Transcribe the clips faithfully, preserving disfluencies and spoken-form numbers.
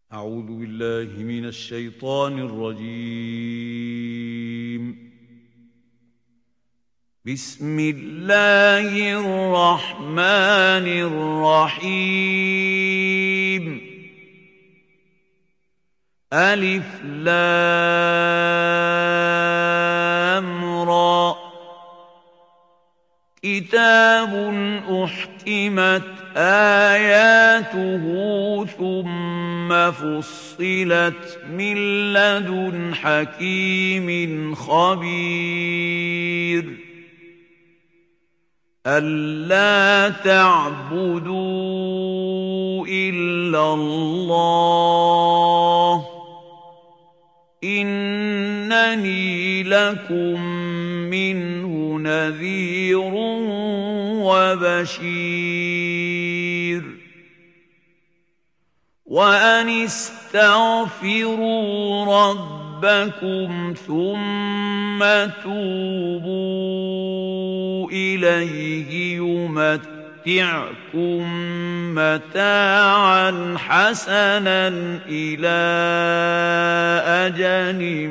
أعوذ بالله من الشيطان الرجيم. بسم الله الرحمن الرحيم. ألف لام را. كتاب أحكمت آياته ثم فصلت من لدن حكيم خبير. ألا تعبدوا إلا الله إنني لكم منه نذير وبشير. وأن استغفروا ربكم ثم توبوا إليه يمتعكم متاعا حسنا إلى أجل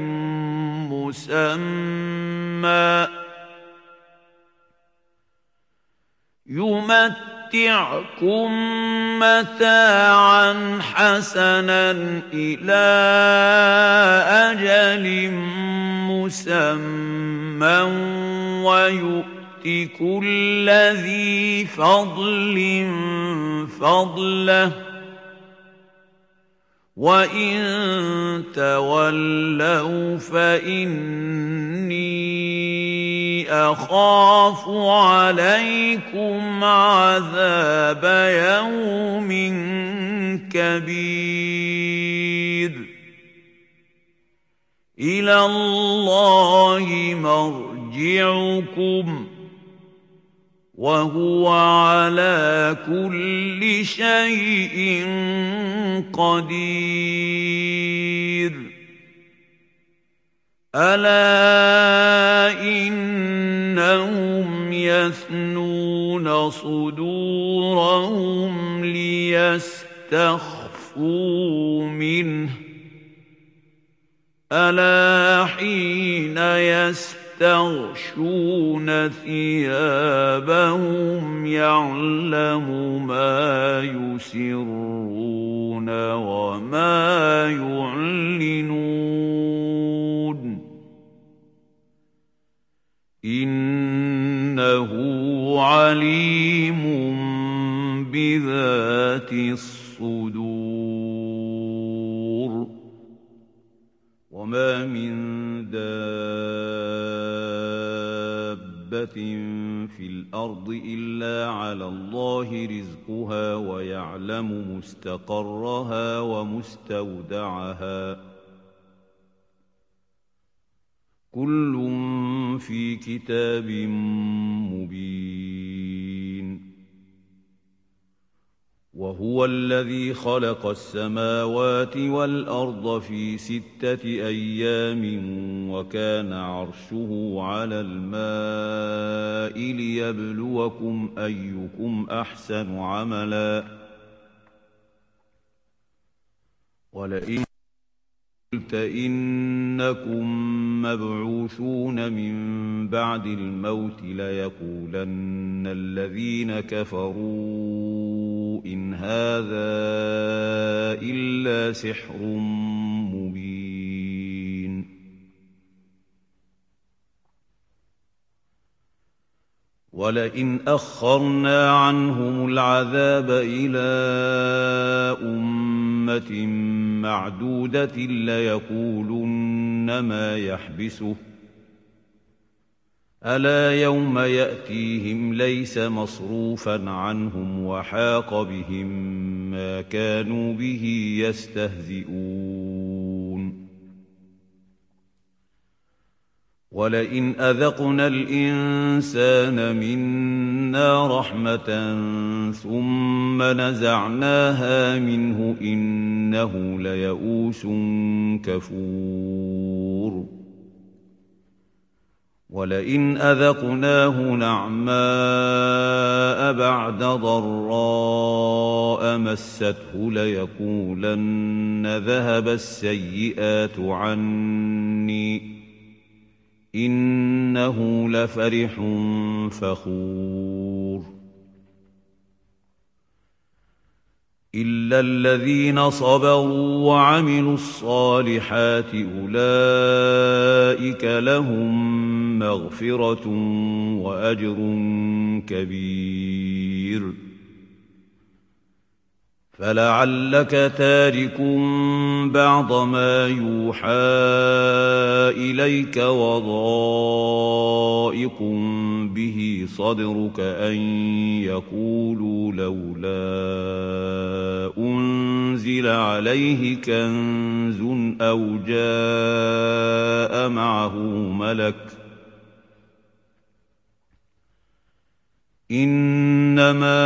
مسمى يمتعكم متاعا حسنا إلى أجل مسمى ويؤت كل ذي فضل فضله. وإن تولوا فإني أخاف عليكم عذاب يوم كبير. إلى الله مرجعكم وهو على كل شيء قدير. ألا إنهم يثنون صدورهم ليستخفوا منه. ألا حين يستغشون ثيابهم يعلم ما يسرون وما يعلنون إنه عليم بذات الصدور. وما من دابة في الأرض إلا على الله رزقها ويعلم مستقرها ومستودعها كل في كتاب مبين. وهو الذي خلق السماوات والأرض في ستة أيام وكان عرشه على الماء ليبلوكم أيكم أحسن عملا. ولئن قلت إنكم مبعوثون من بعد الموت ليقولن الذين كفروا إن هذا إلا سحر مبين. ولئن أخرنا عنهم العذاب إلى أمة معدودة ليقولن ما يحبسه ألا يوم يأتيهم ليس مصروفا عنهم وحاق بهم ما كانوا به يستهزئون. ولئن أذقنا الإنسان منا رحمة ثم نزعناها منه إنه ليئوس كفور. وَلَئِنْ أَذَقْنَاهُ نَعْمَاءَ بَعْدَ ضَرَّاءَ مَسَّتْهُ لَيَقُولَنَّ ذَهَبَ السَّيِّئَاتُ عَنِّي إِنَّهُ لَفَرِحٌ فَخُورٌ إِلَّا الَّذِينَ صَبَرُوا وَعَمِلُوا الصَّالِحَاتِ أُولَئِكَ لَهُم مَّغْفِرَةٌ وَأَجْرٌ كَبِيرٌ فَلَعَلَّكَ تَارِكٌ بَعْضَ مَا يُوحَىٰ إِلَيْكَ وَضَائِقٌ بِهِ صَدْرُكَ أَن يَقُولُوا لَوْلَا أُنزِلَ عَلَيْهِ كَنزٌ أَوْ جَاءَ مَعَهُ مَلَكٌ ۚ إِنَّمَا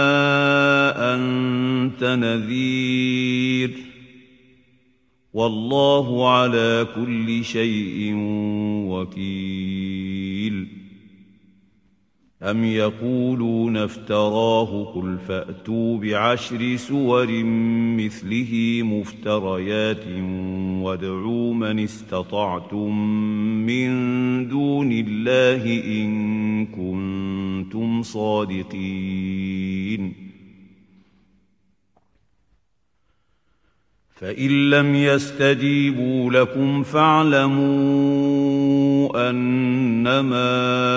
أَنتَ نَذِيرٌ وَاللَّهُ عَلَىٰ كُلِّ شَيْءٍ وَكِيلٌ أَمْ يَقُولُونَ افْتَرَاهُ ۖ قُلْ فَأْتُوا بِعَشْرِ سُوَرٍ مِّثْلِهِ مُفْتَرَيَاتٍ وَادْعُوا مَنِ اسْتَطَعْتُم مِّن دُونِ اللَّهِ إِن كُنتُمْ صَادِقِينَ فَإِن لَّمْ يَسْتَجِيبُوا لَكُمْ فَاعْلَمُوا أَنَّمَا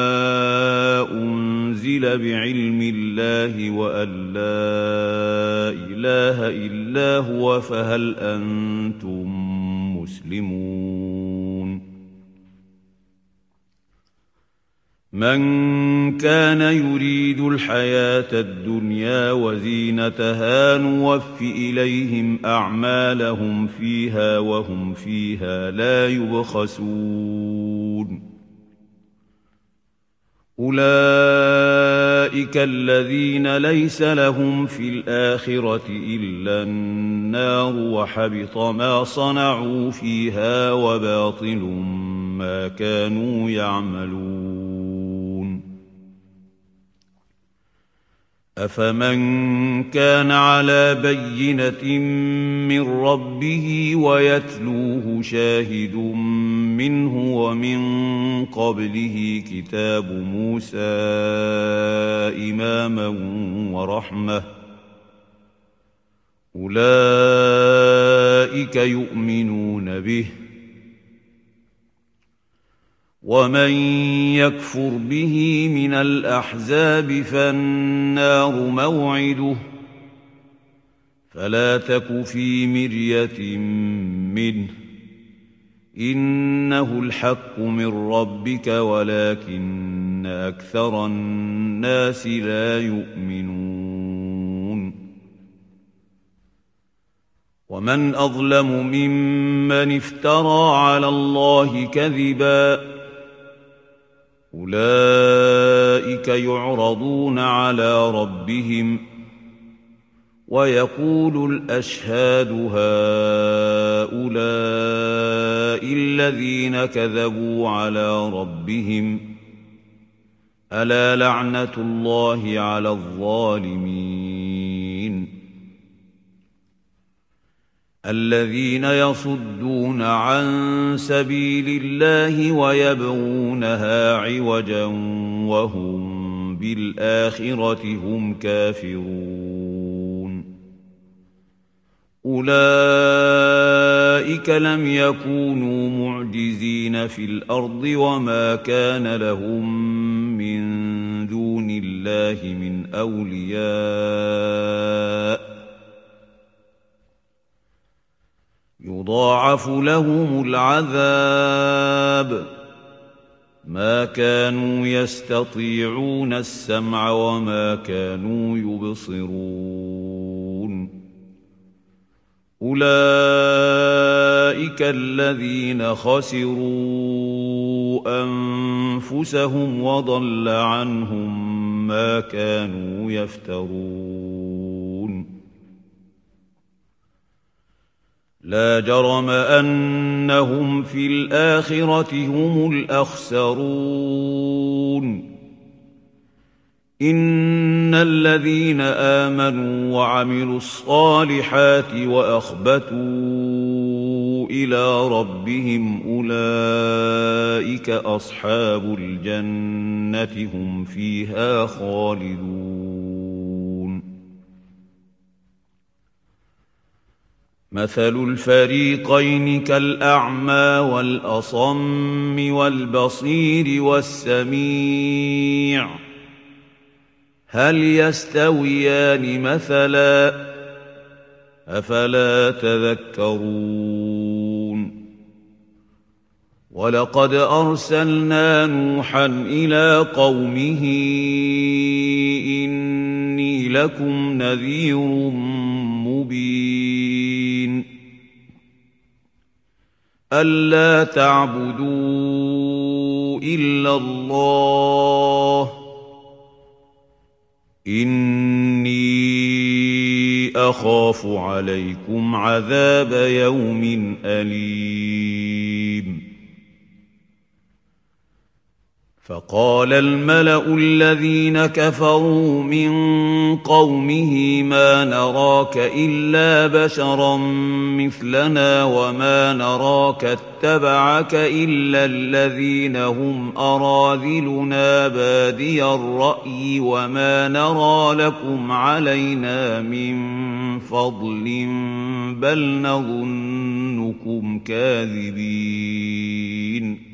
أُنزِلَ بِعِلْمِ اللَّهِ وَأَن لَّا إِلَٰهَ إِلَّا هُوَ فَهَلْ أَنتُم مُّسْلِمُونَ مَن كَانَ يُرِيدُ الْحَيَاةَ الدُّنْيَا وَزِينَتَهَا نُوَفِّ إِلَيْهِمْ أَعْمَالَهُمْ فِيهَا وَهُمْ فِيهَا لَا يُبْخَسُونَ أُولَٰئِكَ الَّذِينَ لَيْسَ لَهُمْ فِي الْآخِرَةِ إِلَّا النَّارُ وَحَبِطَ مَا صَنَعُوا فِيهَا وَبَاطِلٌ مَّا كَانُوا يَعْمَلُونَ أَفَمَن كَانَ عَلَىٰ بَيِّنَةٍ مِّن رَّبِّهِ وَيَتْلُوهُ شَاهِدٌ مِّنْهُ وَمِن قَبْلِهِ كِتَابُ مُوسَىٰ إِمَامًا وَرَحْمَةً ۚ أُولَٰئِكَ يُؤْمِنُونَ بِهِ ۚ وَمَن يَكْفُرْ بِهِ مِنَ الْأَحْزَابِ فَالنَّارُ مَوْعِدُهُ ۚ فَلَا تَكُ فِي مِرْيَةٍ مِّنْهُ ۚ إِنَّهُ الْحَقُّ مِن رَّبِّكَ وَلَٰكِنَّ أَكْثَرَ النَّاسِ لَا يُؤْمِنُونَ وَمَنْ أَظْلَمُ مِمَّنِ افْتَرَىٰ عَلَى اللَّهِ كَذِبًا أُولَٰئِكَ يُعْرَضُونَ عَلَىٰ رَبِّهِمْ وَيَقُولُ الْأَشْهَادُ هَٰؤُلَاءِ الَّذِينَ كَذَبُوا عَلَىٰ رَبِّهِمْ ۚ أَلَا لَعْنَةُ اللَّهِ عَلَى الظَّالِمِينَ الَّذِينَ يَصُدُّونَ عَن سَبِيلِ اللَّهِ وَيَبْغُونَهَا عِوَجًا وَهُم بِالْآخِرَةِ هُمْ كَافِرُونَ أُولَٰئِكَ لَمْ يَكُونُوا مُعْجِزِينَ فِي الْأَرْضِ وَمَا كَانَ لَهُم مِّن دُونِ اللَّهِ مِنْ أَوْلِيَاءَ يُضَاعَفُ لَهُمُ الْعَذَابُ مَا كَانُوا يَسْتَطِيعُونَ السَّمْعَ وَمَا كَانُوا يُبْصِرُونَ أُولَئِكَ الَّذِينَ خَسِرُوا أَنفُسَهُمْ وَضَلَّ عَنْهُم مَّا كَانُوا يَفْتَرُونَ لا جرم أنهم في الآخرة هم الأخسرون إن الذين آمنوا وعملوا الصالحات وأخبتوا إلى ربهم أولئك أصحاب الجنة هم فيها خالدون مثل الفريقين كالأعمى والأصم والبصير والسميع هل يستويان مثلا أفلا تذكرون ولقد أرسلنا نوحا إلى قومه إني لكم نذير مبين ألا تعبدوا إلا الله إني أخاف عليكم عذاب يوم أليم فقال الملأ الذين كفروا من قومه ما نراك إلا بشرا مثلنا وما نراك اتبعك إلا الذين هم أراذلنا بادي الرأي وما نرى لكم علينا من فضل بل نظنكم كاذبين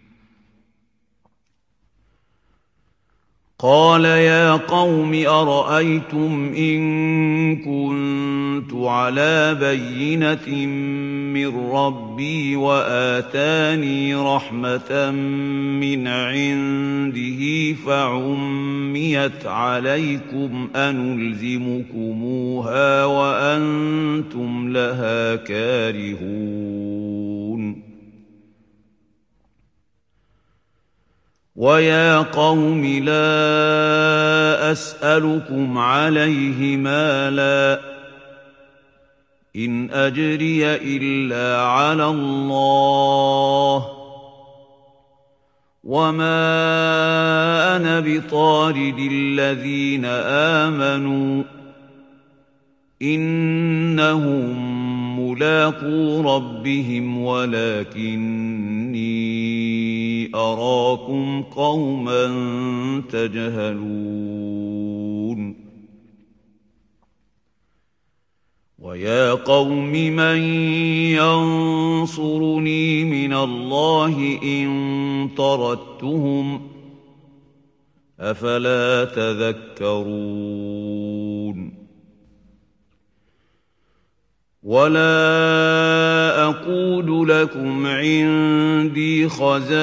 قال يا قوم أرأيتم إن كنت على بينة من ربي وآتاني رحمة من عنده فعميت عليكم أنلزمكموها وأنتم لها كارهون ويا قوم لا أسألكم عليه مالا إن أجري إلا على الله وما أنا بطارد الذين آمنوا إنهم ملاقو ربهم ولكني أراكم قوما تجهلون ويا قوم من ينصرني من الله إن طردتهم أفلا تذكرون ولا أقول لكم عندي خزائن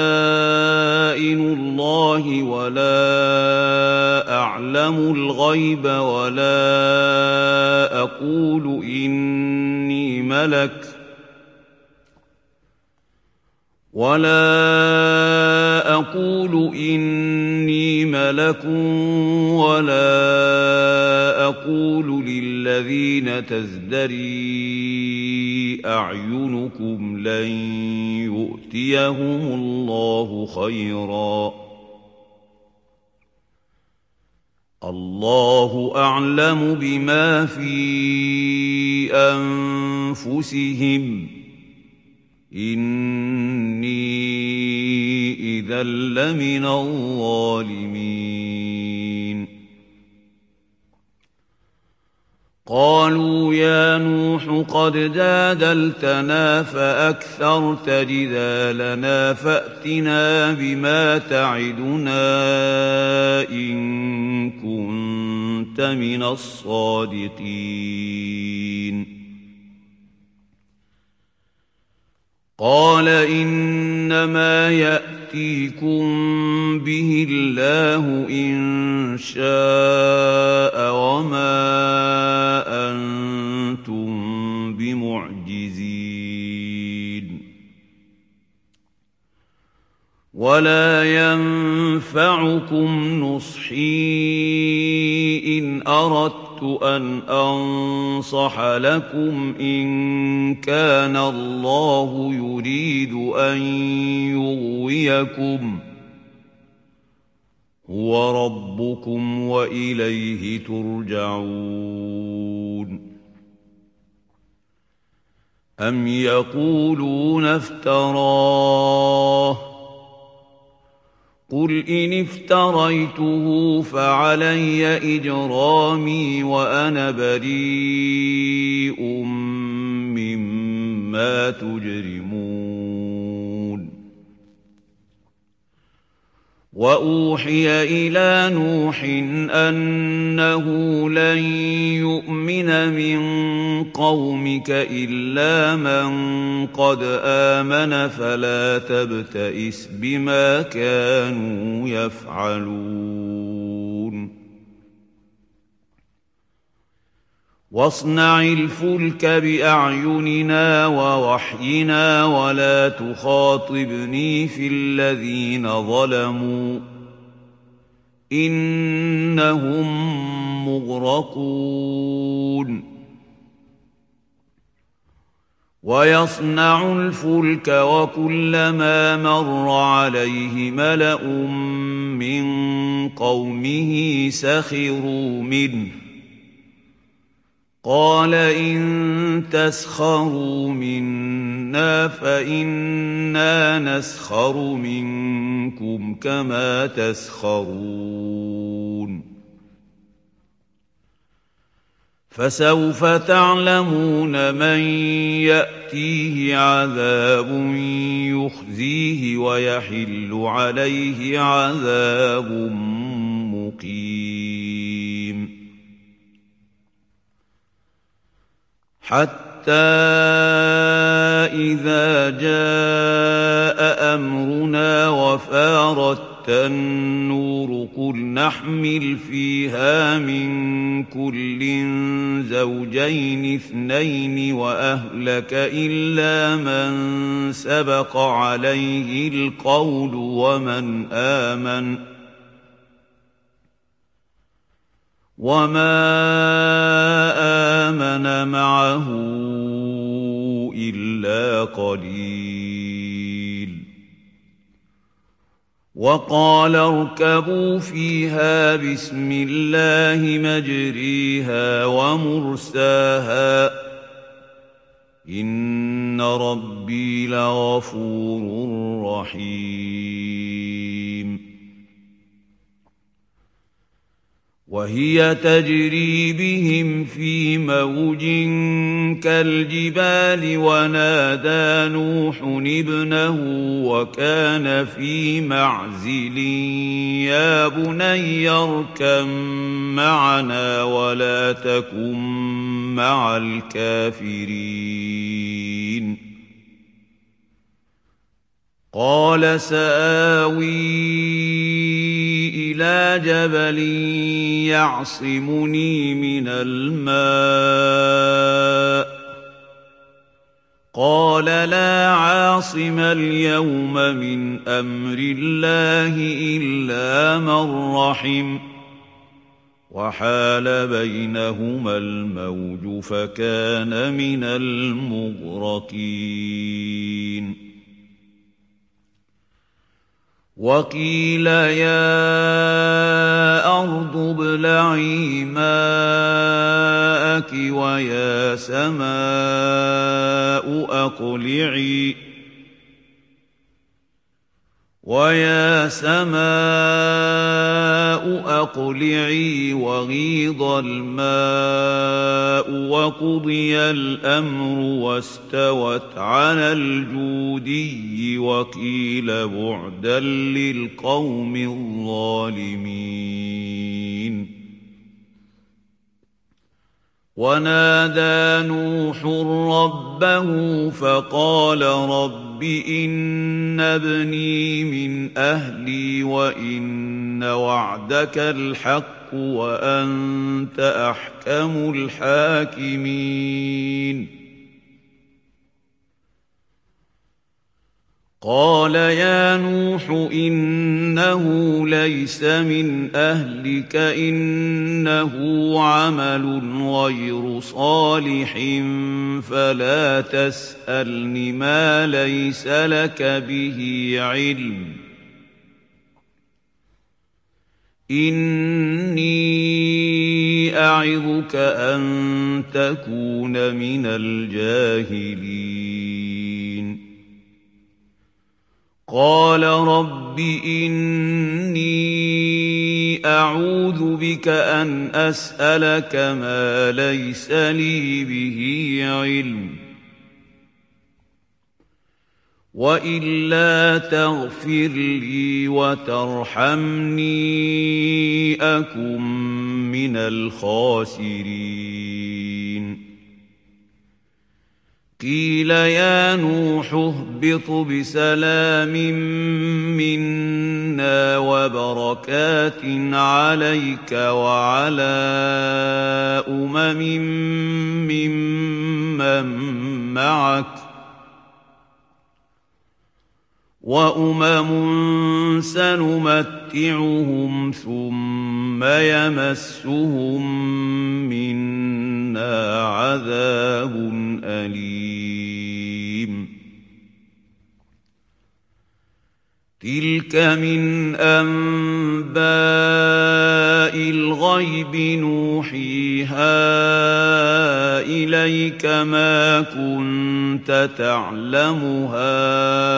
الله ولا أعلم الغيب ولا أقول إني ملك ولا أقول إني ملك ولا أقول للذين تزدري أعينكم لن يؤتيهم الله خيرا الله أعلم بما في أنفسهم إني إذا لمن الظالمين قالوا يا نوح قد جادلتنا فأكثرت جدالنا فأتنا بما تعدنا إن كنت من الصادقين قال إنما يأتيكم به الله إن شاء وما أنتم بمعجزين ولا ينفعكم نصحي إن أردت أن أنصح لكم إن كان الله يريد أن يغويكم هو ربكم وإليه ترجعون أم يقولون افتراه قل إن افتريته فعلي إجرامي وأنا بريء مما تجرمون وأوحي إلى نوح أنه لن يؤمن من قومك إلا من قد آمن فلا تبتئس بما كانوا يفعلون واصنع الفلك بأعيننا ووحينا ولا تخاطبني في الذين ظلموا إنهم مغرقون ويصنع الفلك وكلما مر عليه ملأ من قومه سخروا منه قال إن تسخروا منا فإنا نسخر منكم كما تسخرون فسوف تعلمون من يأتيه عذاب يخزيه ويحل عليه عذاب مقيم حتى إذا جاء أمرنا وفارت النور قل نحمل فيها من كل زوجين اثنين وأهلك إلا من سبق عليه القول ومن آمن وما آمن معه إلا قليل وقال اركبوا فيها بسم الله مجريها ومرساها إن ربي لغفور رحيم وهي تجري بهم في موج كالجبال ونادى نوح ابنه وكان في معزل يا بني اركب معنا ولا تكن مع الكافرين قال سآوي إلى جبل يعصمني من الماء قال لا عاصم اليوم من أمر الله إلا من رحم وحال بينهما الموج فكان من المغرقين وقيل يا أرض ابلعي ماءك ويا سماء أقلعي ويا سماء أقلعي وغيض الماء وقضي الأمر واستوت على الجودي وقيل بعدا للقوم الظالمين ونادى نوح ربه فقال رب إن ابني من أهلي وإن وعدك الحق وأنت أحكم الحاكمين قال يا نوح إنه ليس من أهلك إنه عمل غير صالح فلا تسألني ما ليس لك به علم إني أعظك أن تكون من الجاهلين قال رب إني أعوذ بك أن أسألك ما ليس لي به علم وإلا تغفر لي وترحمني أكن من الخاسرين قيل يا نوح اهبط بسلام منا وبركات عليك وعلى أمم ممن معك وأمم سنمتعهم ثم يمسهم منا عذاب أليم تلك من أنباء الغيب نوحيها إليك ما كنت تعلمها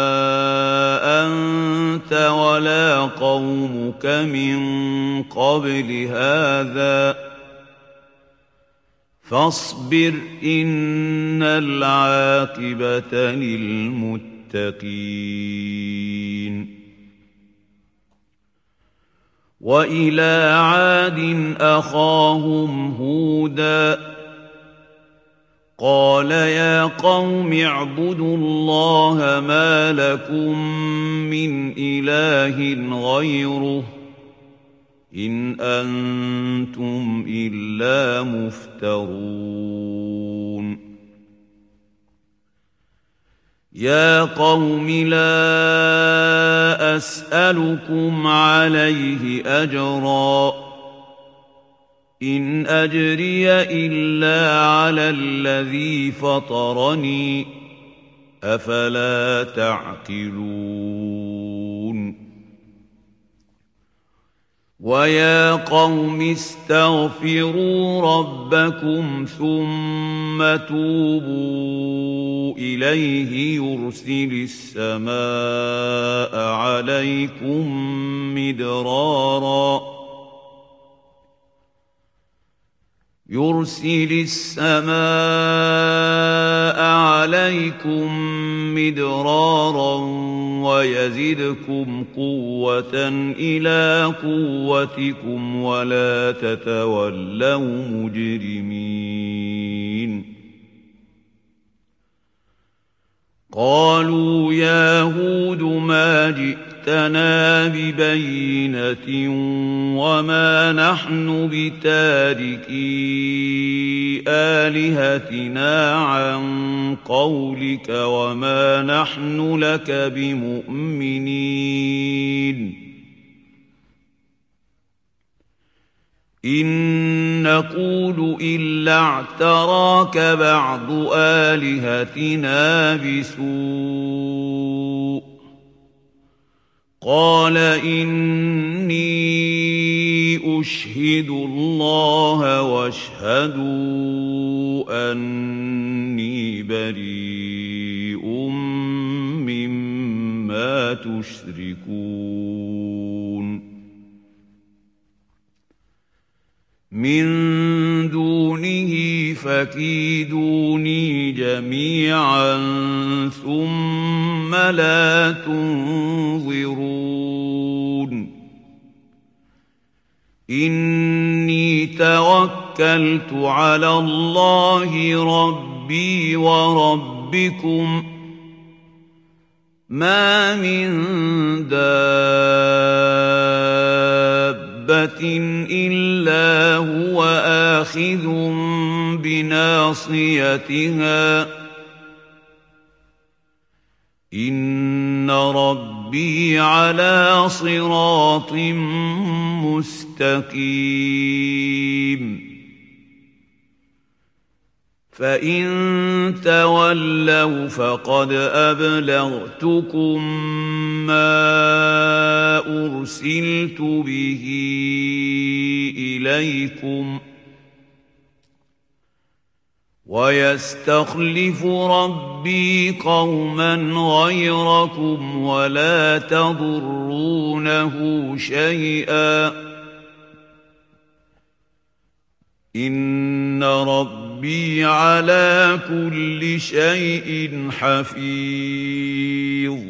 أنت ولا قومك من قبل هذا فاصبر إن العاقبة للمتقين وإلى عاد أخاهم هودا قال يا قوم اعبدوا الله ما لكم من إله غيره إن أنتم إلا مفترون يا قوم لا أسألكم عليه أجرا إن أجري إلا على الذي فطرني أفلا تعقلون ويا قوم استغفروا ربكم ثم توبوا إليه يرسل السماء عليكم مدرارا يرسل السماء عليكم مدرارا ويزدكم قوة إلى قوتكم ولا تتولوا مجرمين قالوا يا هود ما جئتنا ببينة وما نحن بتاركي آلهتنا عن قولك وما نحن لك بمؤمنين إن نقول إلا اعتراك بعض آلهتنا بسوء قال إني أشهد الله واشهدوا أني بريء مما تشركون من دونه فكيدوني جميعا ثم لا تنظرون إني توكلت على الله ربي وربكم ما من دابة إلا هو آخذ بناصيتها إن ربي على صراط مستقيم فإن تولوا فقد أبلغتكم ما أرسلت به إليكم ويستخلف ربي قوما غيركم ولا تضرونه شيئا إن ربي على كل شيء حفيظ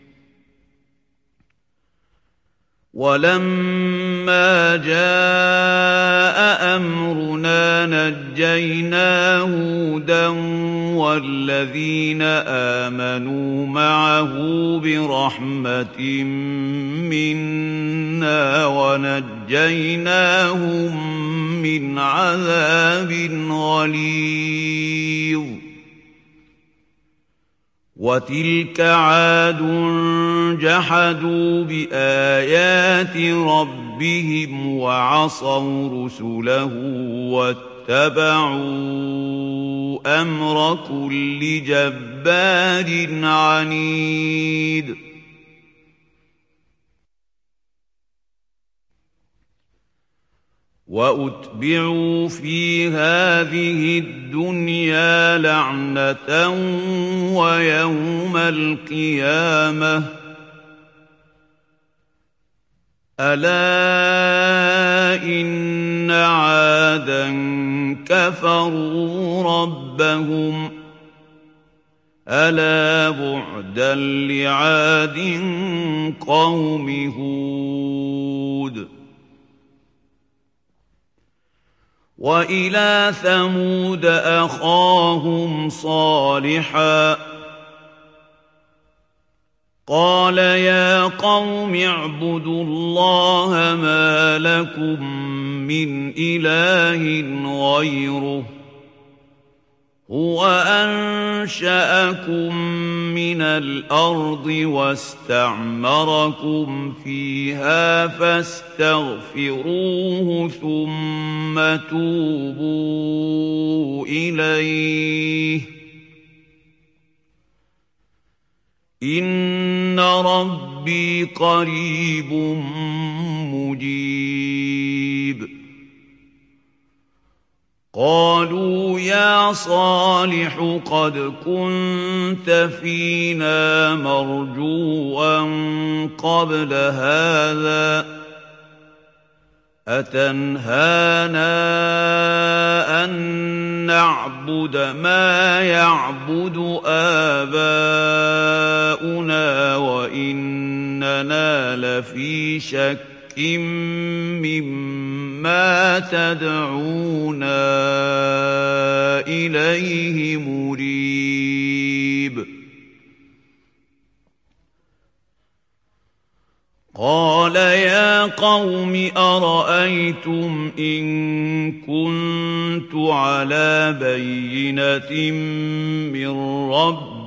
ولما جاء أمرنا نجينا هودا والذين آمنوا معه برحمة منا ونجيناهم من عذاب غليظ وتلك عاد جحدوا بآيات ربهم وعصوا رسله واتبعوا أمر كل جبار عنيد وأتبعوا في هذه الدنيا لعنة ويوم القيامة ألا إن عادا كفروا ربهم ألا بعدا لعاد قوم هود وإلى ثمود أخاهم صالحا قال يا قوم اعبدوا الله ما لكم من إله غيره هو أنشأكم من الأرض واستعمركم فيها فاستغفروه ثم توبوا إليه إن ربي قريب مجيب قالوا يا صالح قد كنت فينا مرجوا قبل هذا أتنهانا أن نعبد ما يعبد آباؤنا وإننا لفي شك مما تدعونا إليه مريب قال يا قوم أرأيتم إن كنت على بينة من ربي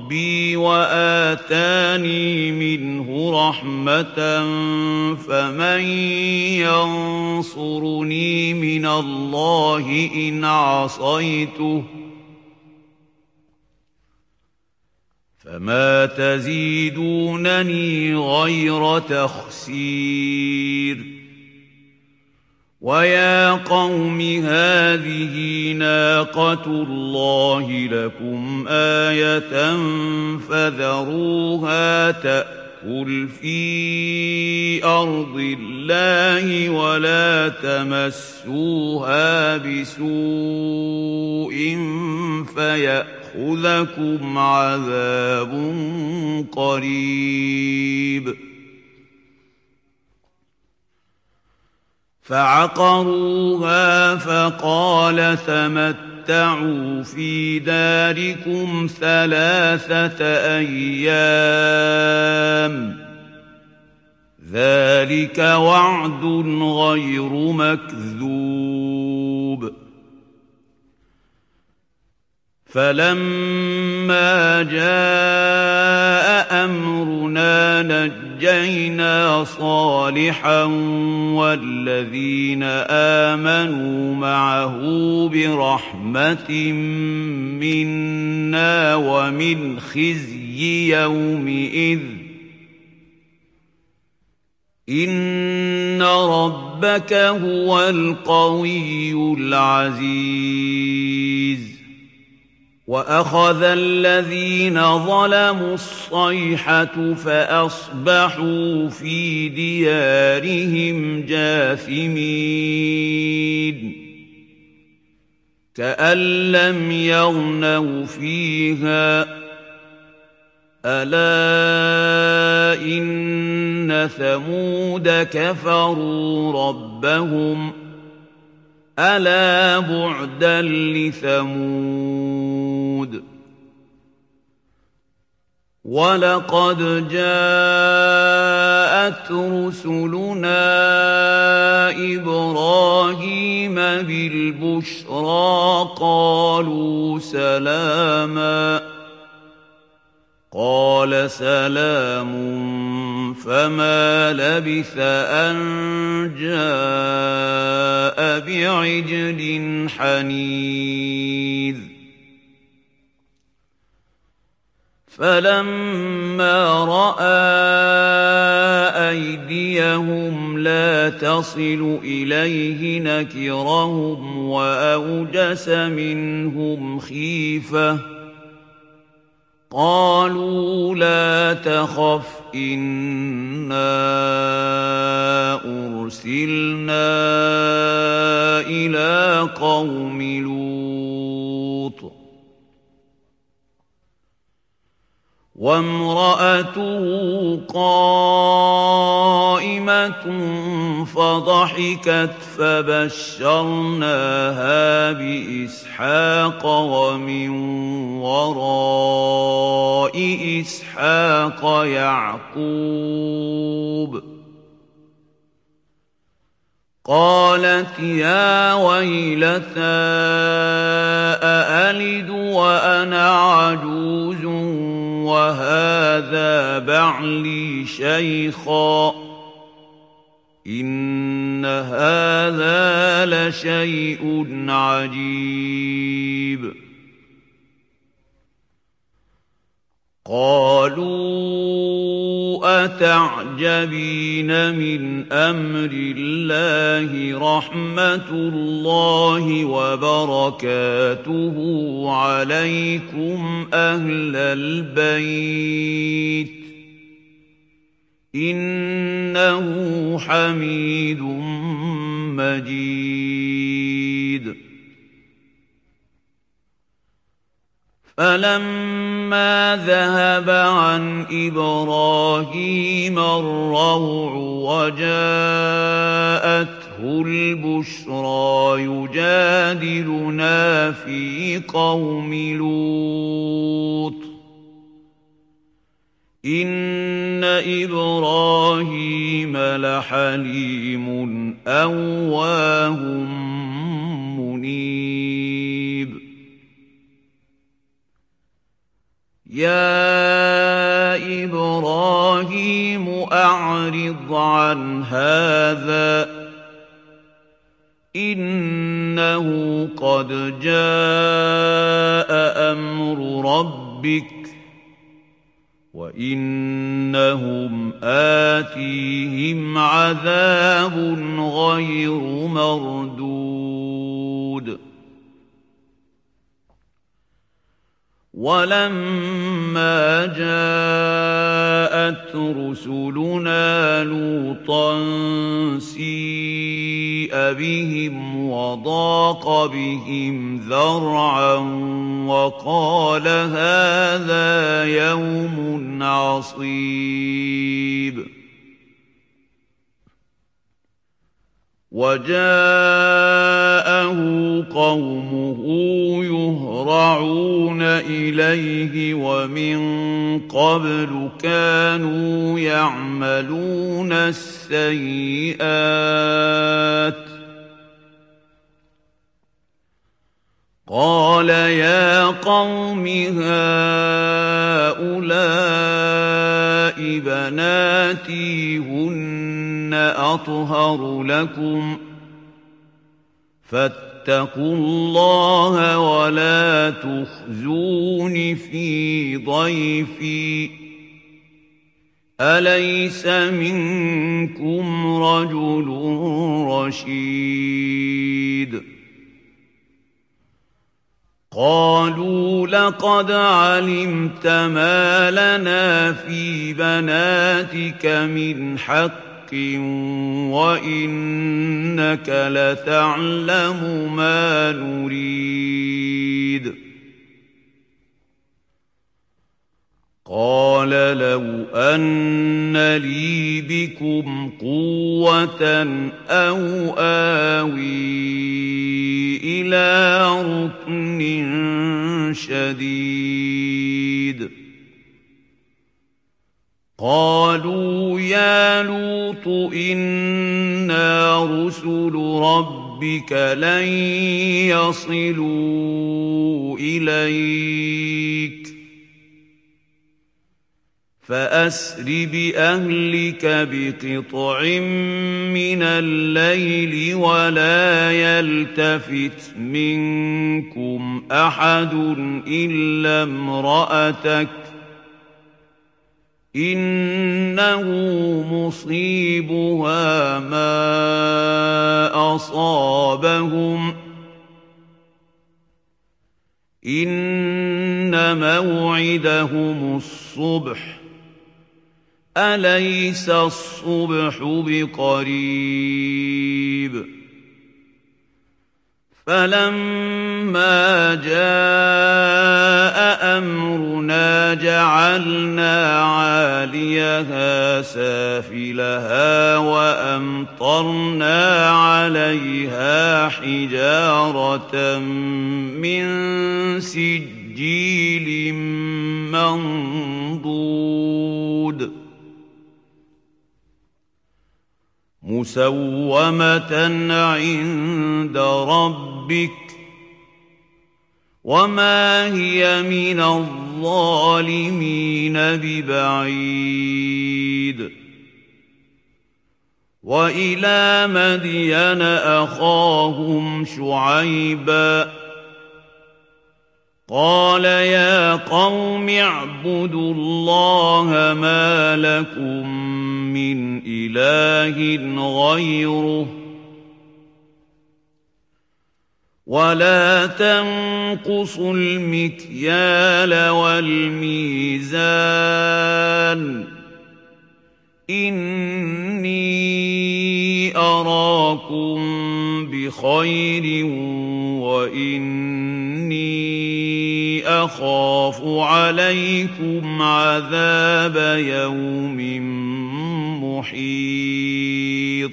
وآتاني منه رحمة فمن ينصرني من الله إن عصيته فما تزيدونني غير تخسير ويا قوم هذه ناقة الله لكم آية فذروها تأكل في أرض الله ولا تمسوها بسوء فيأخذكم عذاب قريب فعقروها فقال تمتعوا في داركم ثلاثة أيام ذلك وعد غير مكذوب فلما جاء أمرنا نجينا نَجَّيْنَا صَالِحًا وَالَّذِينَ آمَنُوا مَعَهُ بِرَحْمَةٍ مِّنَّا وَمِنْ خِزْيِ يَوْمِئِذٍ ۗ إِنَّ رَبَّكَ هُوَ الْقَوِيُّ الْعَزِيزُ. وَأَخَذَ الَّذِينَ ظَلَمُوا الصَّيْحَةُ فَأَصْبَحُوا فِي دِيَارِهِمْ جَاثِمِينَ كَأَن لَّمْ يَغْنَوْا فِيهَا ۗ أَلَا إِنَّ ثَمُودَ كَفَرُوا رَبَّهُمْ ۗ أَلَا بُعْدًا لِثَمُودَ. وَلَقَدْ جَاءَتْ رُسُلُنَا إِبْرَاهِيمَ بِالْبُشْرَىٰ قَالُوا سَلَامًا ۖ قَالَ سَلَامٌ فَمَا لَبِثَ أَن جَاءَ بِعِجْلٍ حَنِيذٍ. فَلَمَّا رَأَىٰ أَيْدِيَهُمْ لَا تَصِلُ إِلَيْهِ نَكِرَهُمْ وَأَوْجَسَ مِنْهُمْ خِيفَةً. قَالُوا لَا تَخَفْ إِنَّا أُرْسِلْنَا إِلَىٰ قَوْمِ لُوطٍ. وَامْرَأَتُهُ قَائِمَةٌ فَضَحِكَتْ فَبَشَّرْنَاهَا بِإِسْحَاقَ وَمِن وَرَاءِ إِسْحَاقَ يَعْقُوبَ. قَالَتْ يَا وَيْلَتَىٰ أَأَلِدُ وَأَنَا عَجُوزٌ وَهَٰذَا بَعْلِي شَيْخًا إِنَّ هَٰذَا لَشَيْءٌ عَجِيبٌ. قَالُوا أَتَعْجَبِينَ مِنْ أَمْرِ اللَّهِ رَحْمَتُ اللَّهِ وَبَرَكَاتُهُ عَلَيْكُمْ أَهْلَ الْبَيْتِ إِنَّهُ حَمِيدٌ مَّجِيدٌ. فَلَمَّا ذَهَبَ عَنْ إِبْرَاهِيمَ الرَّوْعُ وَجَاءَتْهُ الْبُشْرَىٰ يُجَادِلُنَا فِي قَوْمِ لُوطٍ. إِنَّ إِبْرَاهِيمَ لَحَلِيمٌ أَوَّاهٌ مُّنِيبٌ. يَا إِبْرَاهِيمُ أَعْرِضْ عَنْ هَٰذَا إِنَّهُ قَدْ جَاءَ أَمْرُ رَبِّكَ وَإِنَّهُمْ آتِيهِمْ عَذَابٌ غَيْرُ مَرْدُودٍ. وَلَمَّا جَاءَتْ رُسُلُنَا لُوطًا سِيءَ بِهِمْ وَضَاقَ بِهِمْ ذَرْعًا وَقَالَ هَٰذَا يَوْمٌ عَصِيبٌ. وَجَاءَهُ قَوْمُهُ يُهْرَعُونَ إِلَيْهِ وَمِن قَبْلُ كَانُوا يَعْمَلُونَ السَّيِّئَاتِ. قَالَ يَا قَوْمِ هَٰؤُلَاءِ بَنَاتِي اللاتي هن أطهر لكم فاتقوا الله ولا تخزون في ضيفي أليس منكم رجل رشيد قالوا لقد علمت ما لنا في بناتك من حق وإنك لتعلم ما نريد قال لو أن لي بكم قوة أو آوي إلى ركن شديد قالوا يا لوط إنا رسل ربك لن يصلوا إليك فأسر بأهلك بقطع من الليل ولا يلتفت منكم أحد إلا امرأتك إنه مصيبها ما أصابهم إن موعدهم الصبح أليس الصبح بقريب فلما جاء أمرنا جعلنا عاليها سافلها وأمطرنا عليها حجارة من سجيل منضود مسومة عند ربك وما هي من الظالمين ببعيد وإلى مدين أخاهم شعيبا قال يا قوم اعبدوا الله ما لكم من إله غيره ولا تنقصوا المكيال والميزان إني أراكم بخير وإني أخاف عليكم عذاب يوم محيط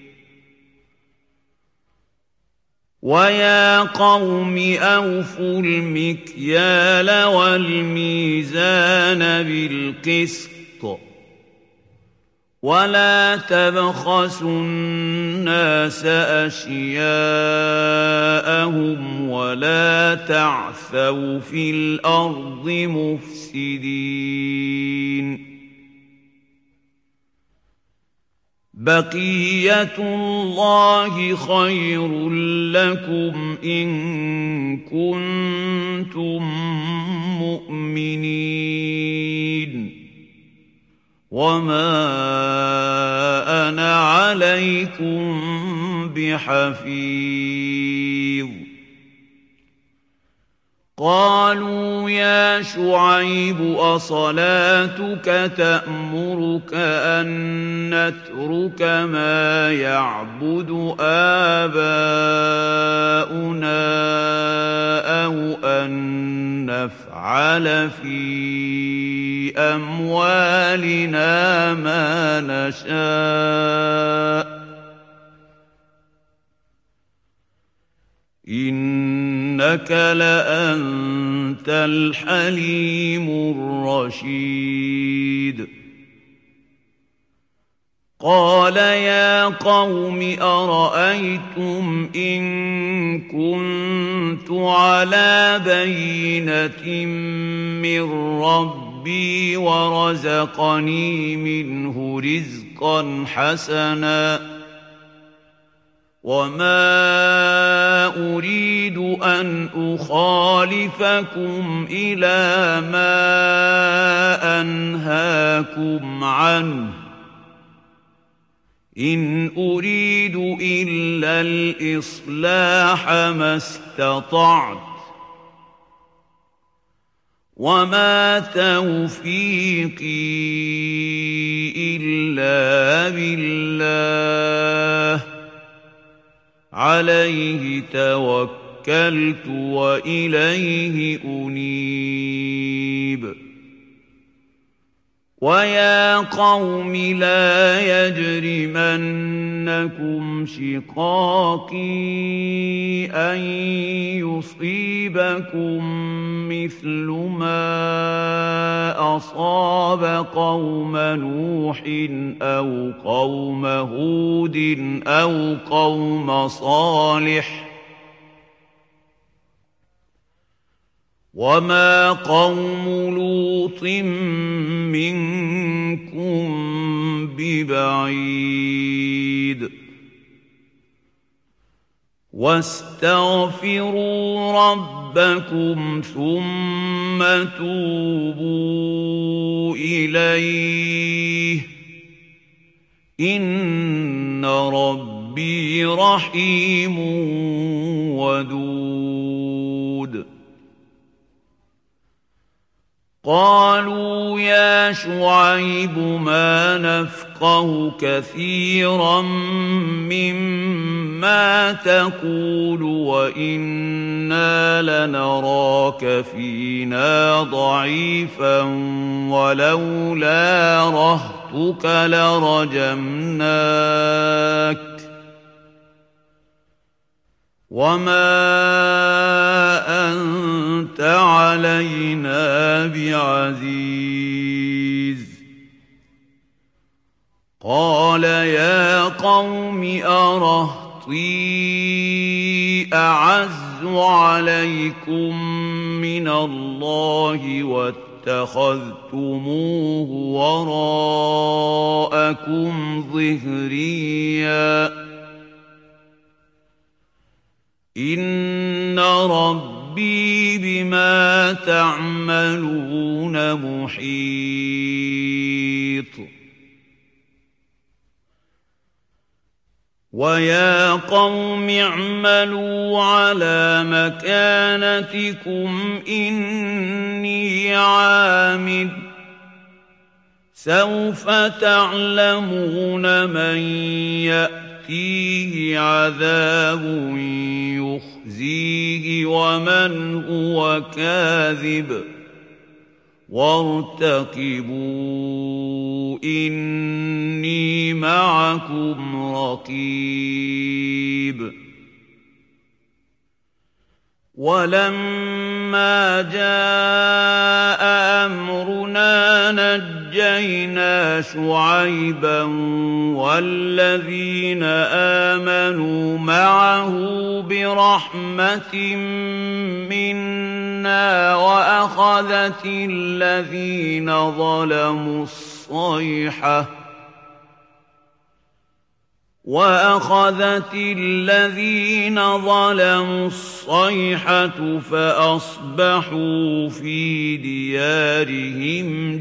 ويا قوم أوفوا المكيال والميزان بالقسط ولا تبخسوا الناس أشياءهم ولا تعثوا في الأرض مفسدين بقية الله خير لكم إن كنتم مؤمنين وما أنا عليكم بحفيظ قالوا يا شعيب أصلاتك تأمرك أن نترك ما يعبد آباؤنا أو أن نفعل في أموالنا ما نشاء إنك لأنت الحليم الرشيد قال يا قوم أرأيتم إن كنت على بينة من ربي ورزقني منه رزقا حسنا وما أريد أن أخالفكم إلى ما أنهاكم عنه إن أريد إلا الإصلاح ما استطعت وما توفيقي إلا بالله عليه توكلت وإليه أنيب ويا قوم لا يجرمنكم شقاقي أن يصيبكم مثل ما أصاب قوم نوح أو قوم هود أو قوم صالح وما قوم لوط منكم ببعيد واستغفروا ربكم ثم توبوا إليه إن ربي رحيم ودود قالوا يا شعيب ما نفقه كثيرا مما تقول وإنا لنراك فينا ضعيفا ولولا رهطك لرجمناك وما أنت علينا بعزيز قال يا قوم أرهطي أعز عليكم من الله واتخذتموه وراءكم ظهريا إن ربي بما تعملون محيط ويا قوم اعملوا على مكانتكم إني عامل سوف تعلمون من يأتيه عذاب يخزيه ومن هو كاذب وارتقبوا إني معكم رقيب ولما جاء أمرنا نجينا شعيبا والذين آمنوا معه برحمة منا وأخذت الذين ظلموا الصيحة وأخذت الذين ظلموا الصيحة فأصبحوا في ديارهم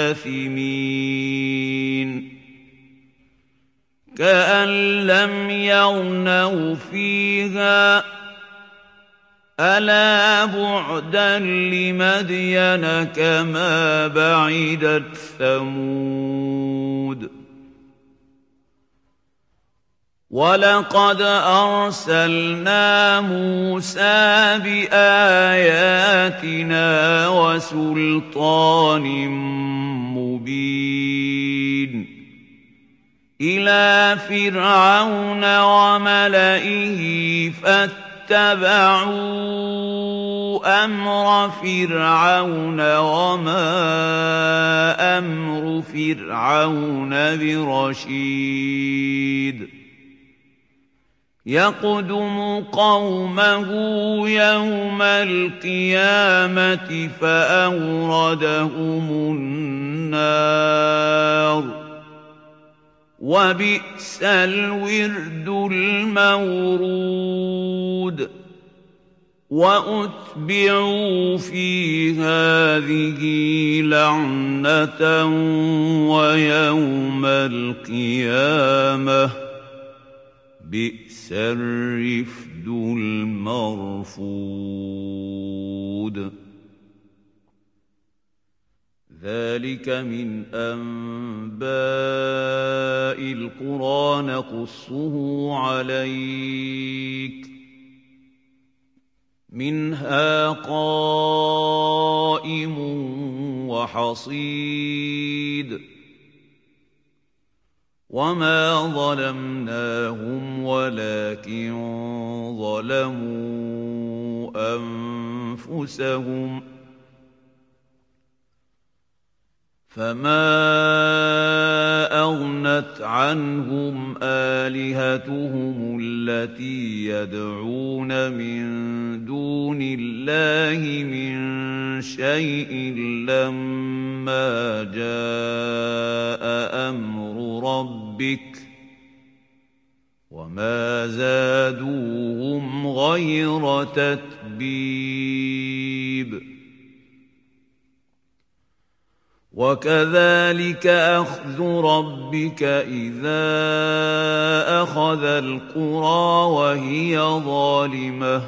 جاثمين كأن لم يغنوا فيها ألا بعدا لمدين كما بعدت ثمود ولقد أرسلنا موسى بآياتنا وسلطان مبين إلى فرعون وملئه فاتبعوا اتبعوا أمر فرعون وما أمر فرعون برشيد يقدم قومه يوم القيامة فأوردهم النار وبئس الورد المورود وأتبعوا في هذه لعنة ويوم القيامة بئس الرفد المرفود ذلك من أنباء القرى نقصه عليك منها قائم وحصيد وما ظلمناهم ولكن ظلموا أنفسهم فما أغنت عنهم آلهتهم التي يدعون من دون الله من شيء لما جاء أمر ربك وما زادوهم غير تتبيب وكذلك أخذ ربك إذا أخذ القرى وهي ظالمة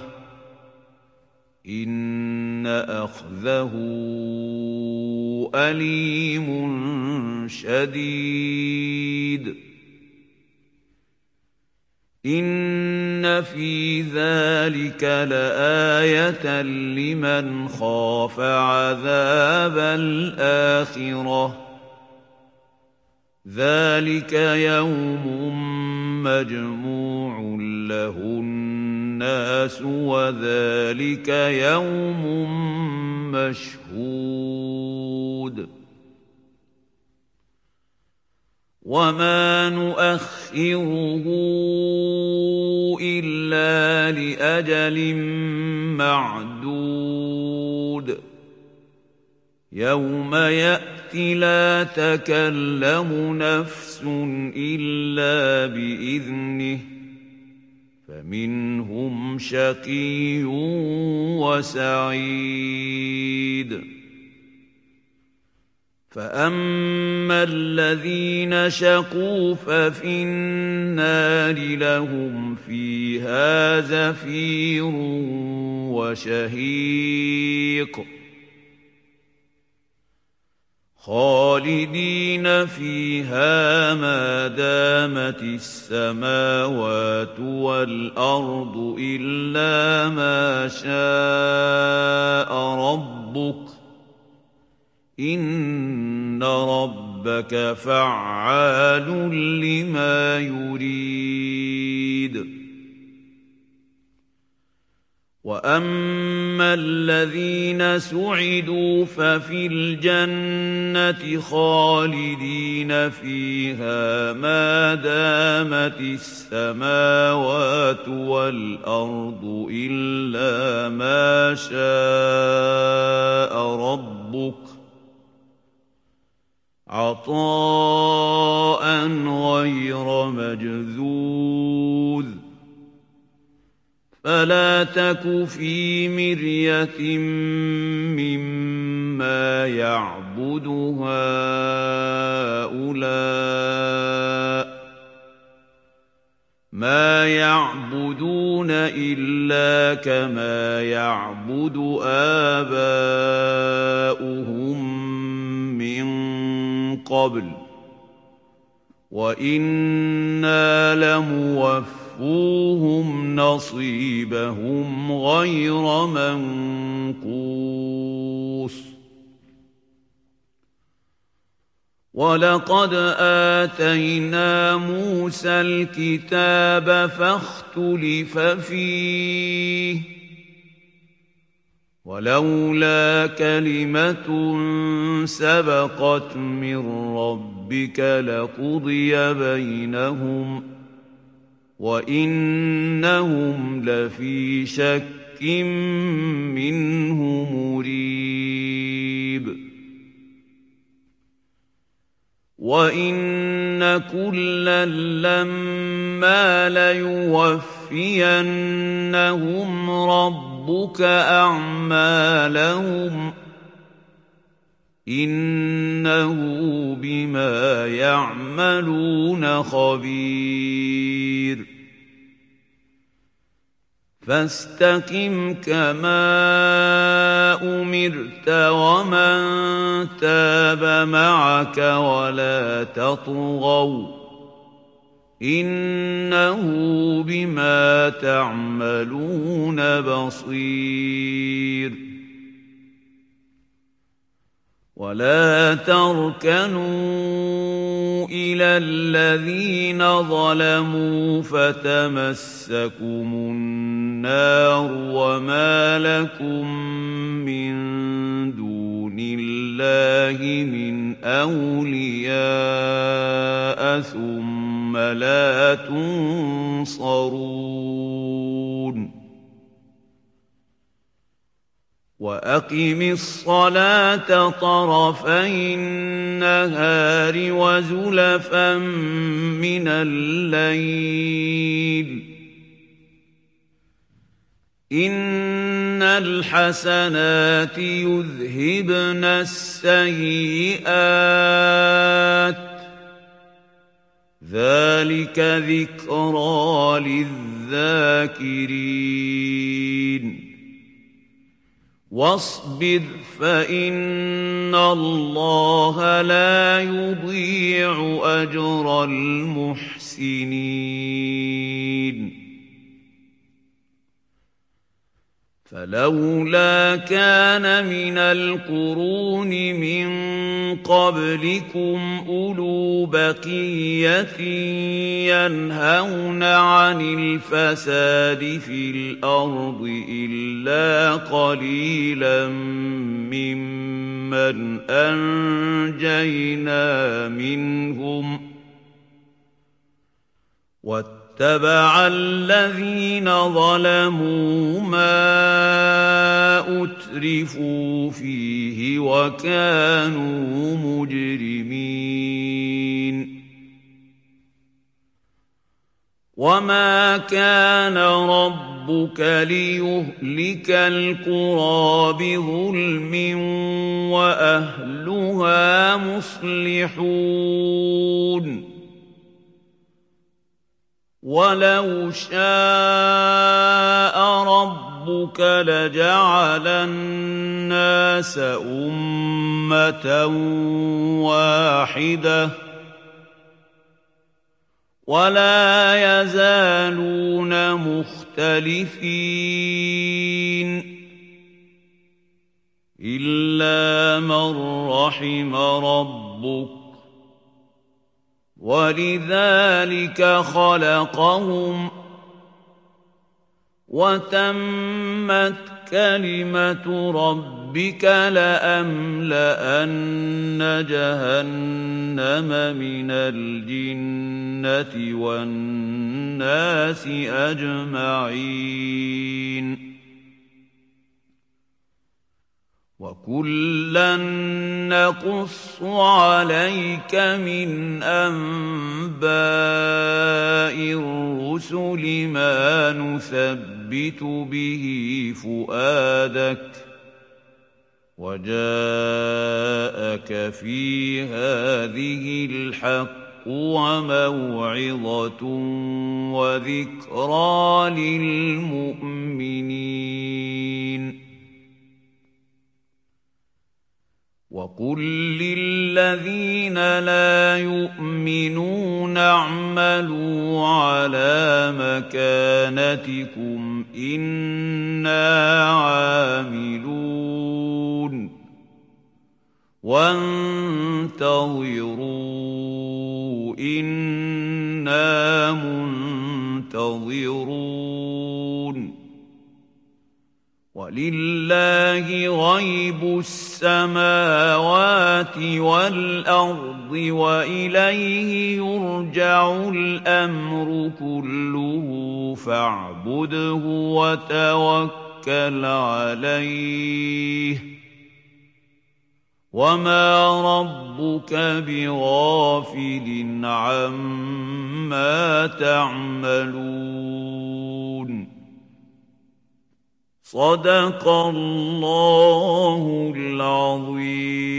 إن أخذه أليم شديد إن في ذلك لآية لمن خاف عذاب الآخرة ذلك يوم مجموع له الناس وذلك يوم مشهود وما نؤخره إلا لأجل معدود يوم يأتي لا تكلم نفس إلا بإذنه فمنهم شقي وسعيد فأما الذين شقوا ففي النار لهم فيها زفير وشهيق خالدين فيها ما دامت السماوات والأرض إلا ما شاء ربك إن ربك فعال لما يريد وأما الذين سعدوا ففي الجنة خالدين فيها ما دامت السماوات والأرض إلا ما شاء ربك عطاء غير مجذوذ فلا تك في مرية مما يعبد هؤلاء ما يعبدون إلا كما يعبد آباؤهم من قبل وإنا لموفوهم نصيبهم غير منقوص وَلَقَدْ آتَيْنَا مُوسَى الْكِتَابَ فَاخْتُلِفَ فِيهِ وَلَوْلَا كَلِمَةٌ سَبَقَتْ مِنْ رَبِّكَ لَقُضِيَ بَيْنَهُمْ وَإِنَّهُمْ لَفِي شَكٍّ مِّنْهُ مُرِيبٍ وَإِنَّ كُلًّا لَّمَّا لَيُوَفِّيَنَّهُمْ رَبُّكَ أَعْمَالَهُمْ إِنَّهُ بِمَا يَعْمَلُونَ خَبِيرٌ فَاسْتَقِمْ كَمَا أُمِرْتَ وَمَن تَابَ مَعَكَ وَلَا تَطْغَوْا إِنَّهُ بِمَا تَعْمَلُونَ بَصِيرٌ وَلَا تَرْكَنُوا إِلَى الَّذِينَ ظَلَمُوا فَتَمَسَّكُمُ النَّارُ وَمَا لَكُم مِّن دُونِ اللَّهِ مِنْ أَوْلِيَاءَ ثُمَّ لَا تُنصَرُونَ وَأَقِمِ الصَّلَاةَ طَرَفَيِ النَّهَارِ وَزُلَفًا مِّنَ اللَّيْلِ ۚ إِنَّ الْحَسَنَاتِ يُذْهِبْنَ السَّيِّئَاتِ ۚ ذَلِكَ ذِكْرَىٰ لِلذَّاكِرِينَ وَاصْبِرْ فَإِنَّ اللَّهَ لَا يُضِيعُ أَجْرَ الْمُحْسِنِينَ فَلَوْلَا كَانَ مِنَ الْقُرُونِ مِن قَبْلِكُمْ أُولُو بَقِيَّةٍ يَنْهَوْنَ عَنِ الْفَسَادِ فِي الْأَرْضِ إِلَّا قَلِيلًا مِّمَّنْ أَنجَيْنَا مِنْهُمْ وَاتَّبَعَ الَّذِينَ ظَلَمُوا مَا أُتْرِفُوا فِيهِ وَكَانُوا مُجْرِمِينَ وَمَا كَانَ رَبُّكَ لِيُهْلِكَ الْقُرَىٰ بِظُلْمٍ وَأَهْلُهَا مُصْلِحُونَ وَلَوْ شَاءَ رَبُّكَ لَجَعَلَ النَّاسَ أُمَّةً وَاحِدَةً وَلَا يَزَالُونَ مُخْتَلِفِينَ إِلَّا مَن رَّحِمَ رَبُّكَ وَلِذَٰلِكَ خَلَقَهُمْ وَتَمَّتْ كَلِمَةُ رَبِّكَ لَأَمْلَأَنَّ جَهَنَّمَ مِنَ الْجِنَّةِ وَالنَّاسِ أَجْمَعِينَ وَكُلًّا نَّقُصُّ عَلَيْكَ مِنْ أَنبَاءِ الرُّسُلِ مَا نُثَبِّتُ بِهِ فُؤَادَكَ وَجَاءَكَ فِي هَٰذِهِ الْحَقُّ وَمَوْعِظَةٌ وَذِكْرَىٰ لِلْمُؤْمِنِينَ وَقُل لِّلَّذِينَ لَا يُؤْمِنُونَ اعْمَلُوا عَلَىٰ مَكَانَتِكُمْ إِنَّا عَامِلُونَ وَانتَظِرُوا فانتظروا إنا منتظرون ولله غيب السماوات والأرض وإليه يرجع الأمر كله فاعبده وتوكل عليه وما ربك بغافل عما تعملون صدق الله العظيم